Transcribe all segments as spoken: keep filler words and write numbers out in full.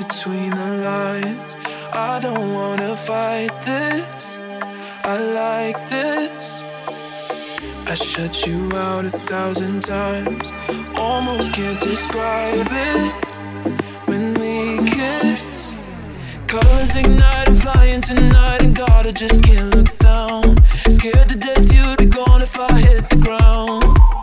between the lines. I don't wanna fight this, I like this. I shut you out a thousand times, almost can't describe it. When we kiss, colors ignite, I'm flying tonight, and God, I just can't look down. Scared to death you'd be gone if I hit the ground.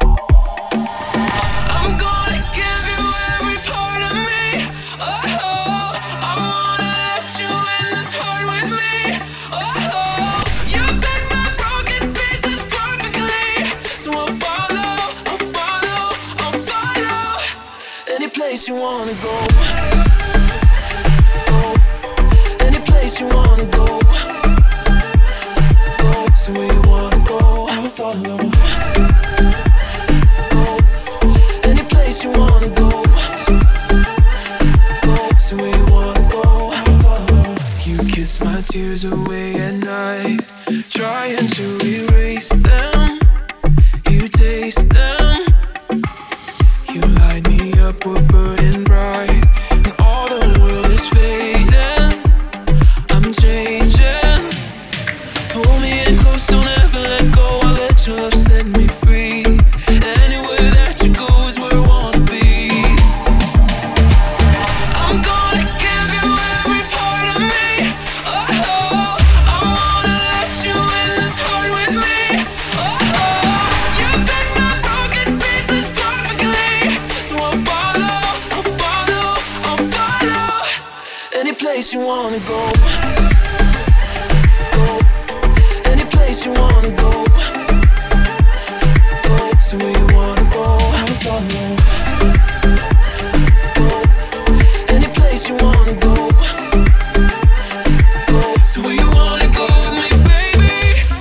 I'm gonna give you every part of me. Oh, I wanna let you in this heart with me. Oh, you fit my broken pieces perfectly. So I'll follow, I'll follow, I'll follow any place you wanna go. Go, any place you wanna go. Go, so where you wanna go, I'll follow. Go, any place you wanna go. Go, so where you wanna go, I'll follow. You kiss my tears away at night, trying to erase them. You taste them. You light me up, we're burning bright, and all the world is fading. I'm changing. Pull me in close, don't ever let go. I'll let your love set me free. Anywhere that you go is where I wanna be. I'm gonna give you every part of me. Oh, I wanna let you in this heart with me. Oh, you fit my broken pieces perfectly. So I'll follow, I'll follow, I'll follow any place you wanna go. Go, any place you wanna go. Go, so where you wanna go, I'll follow. Go, any place you wanna go. Go, so where you wanna go with me, baby.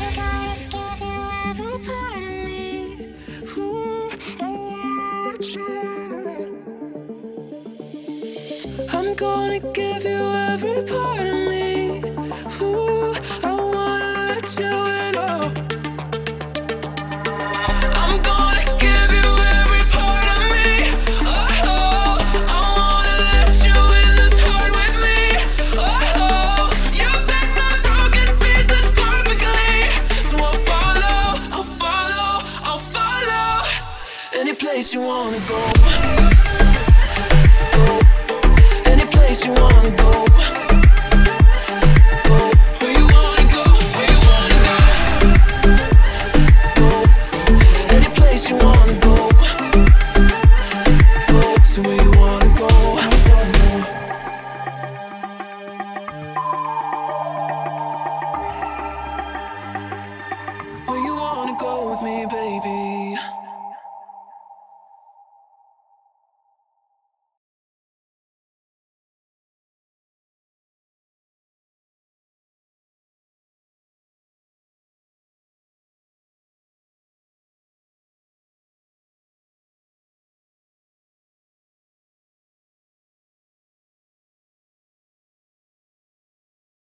I'm gonna give you every part of me. Ooh, I wanna let you in, oh. I'm gonna give you every part of me. Oh, I wanna let you in this heart with me. Oh, you fit my broken pieces perfectly. So I'll follow, I'll follow, I'll follow any place you wanna go. Go, any place you wanna go.